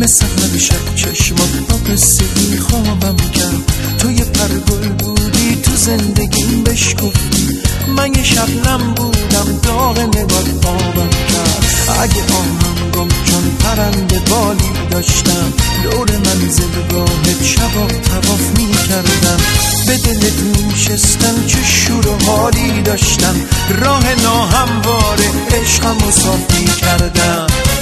مثل هر شب چشمات با قصه ای خوابم کرد. تو یه پرگل بودی تو زندگیم بشکفتی، من یه شبنم بودم داغ نگات خوابم کرد. اگه آهنگم چون پرنده بالی داشتم، دور منزلگاهت شبا طواف می کردم. به دلت می شستم چه شور و حالی داشتم، راه ناهمواره عشقم و صاف می کردم.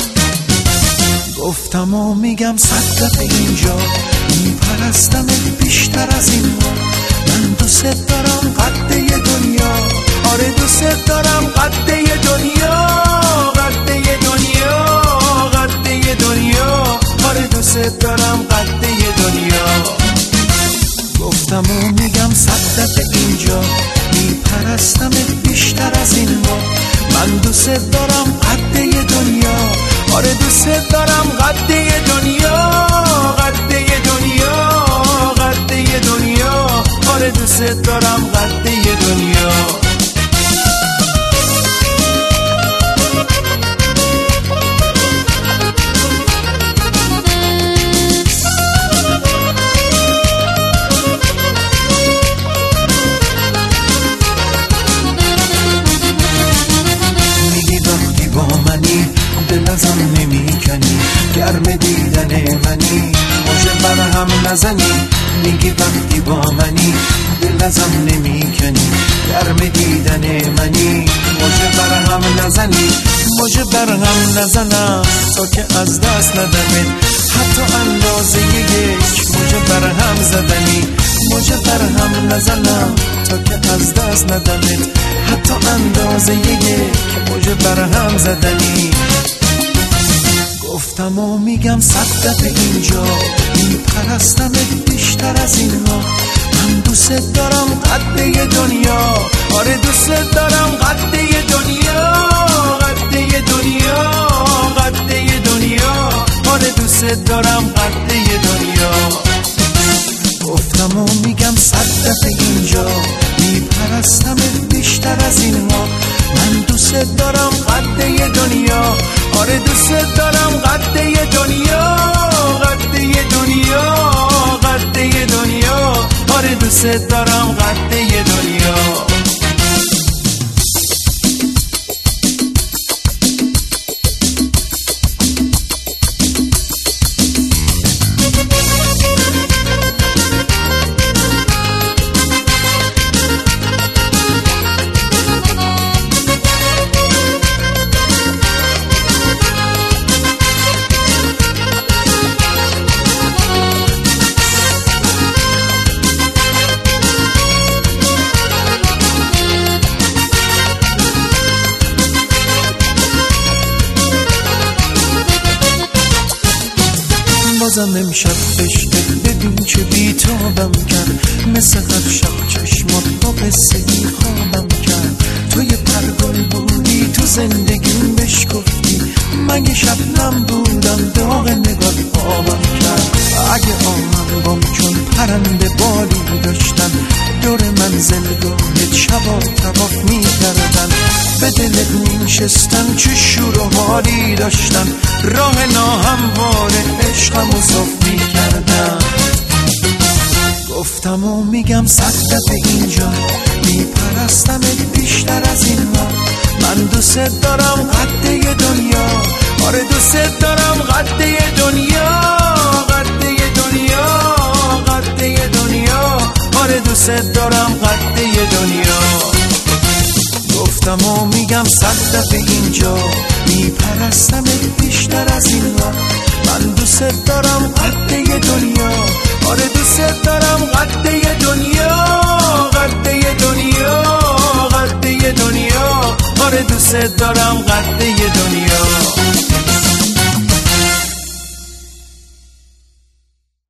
گفتم و میگم 100 دفعه اینجا، میپرستمت بیشتر از این ها. من دوست دارم قد یه دنیا، آره دوست دارم قد یه دنیا، قد یه دنیا، قد یه دنیا، آره دوست دارم قد یه دنیا. گفتم و میگم 100 دفعه اینجا، میپرستمت بیشتر از این ها. من دوست دارم قد یه دنیا، آره دوست دارم قد یه دنیا، قد یه دنیا، قد یه دنیا، آره دوست دارم قد یه دنیا. دل ازم نمی کنی، گرم دیدن منی، موجه برهم نزنی. میگی وقتی با منی دل ازم نمی کنی، گرم دیدن منی، موجه برهم نزنی. موجه برهم نزنم تا که از دست ندمت، حتی اندازه یک موجه برهم زدنی. موجه برهم نزنم تا که از دست ندمت، حتی اندازه یک موجه برهم زدنی. گفتم و میگم 100 دفعه اینجا، میپرستمت بیشتر از این ها. من دوست دارم قد یه دنیا، آره دوست دارم قد یه دنیا، قد یه دنیا، قد یه دنیا، آره دوست دارم قد یه دنیا. گفتم و میگم 100 دفعه اینجا، میپرستمت بیشتر از این ها. من دوست دارم قد یه دنیا، آره دوست دارم قد یه دنیا، قد یه دنیا، قد یه دنیا، آره دوست دارم قد یه دنیا. بازم امشب عشقت ببین چه بیتابم کرد، مثل هر شب چشمات با قصه ای خوابم کرد. تو یه پرگل بودی تو زندگیم بشکفتی، من یه شبنم بودم داغ نگات خوابم کرد. اگه آهنگم چون پرنده بالی داشتن، دور منزلگاهت شبا طواف می کردن. به دلت می شستن چه شور و حالی داشتن، راه ناهمواره عشقم و صاف می کردن. گفتم و میگم 100 دفعه اینجا، میپرستمت بیشتر از این ها. من دوست دارم قد یه دنیا، آره دوست دارم قد یه دنیا، قد یه دنیا، قد یه دنیا، آره دوست دارم قد یه دنیا. گفتم و میگم 100 دفعه اینجا، میپرستمت بیشتر از این ها. من دوست دارم قد یه دنیا، آره دوست دارم قد یه دنیا، قد یه دنیا، قد یه دنیا، آره دوست دارم قد یه دنیا.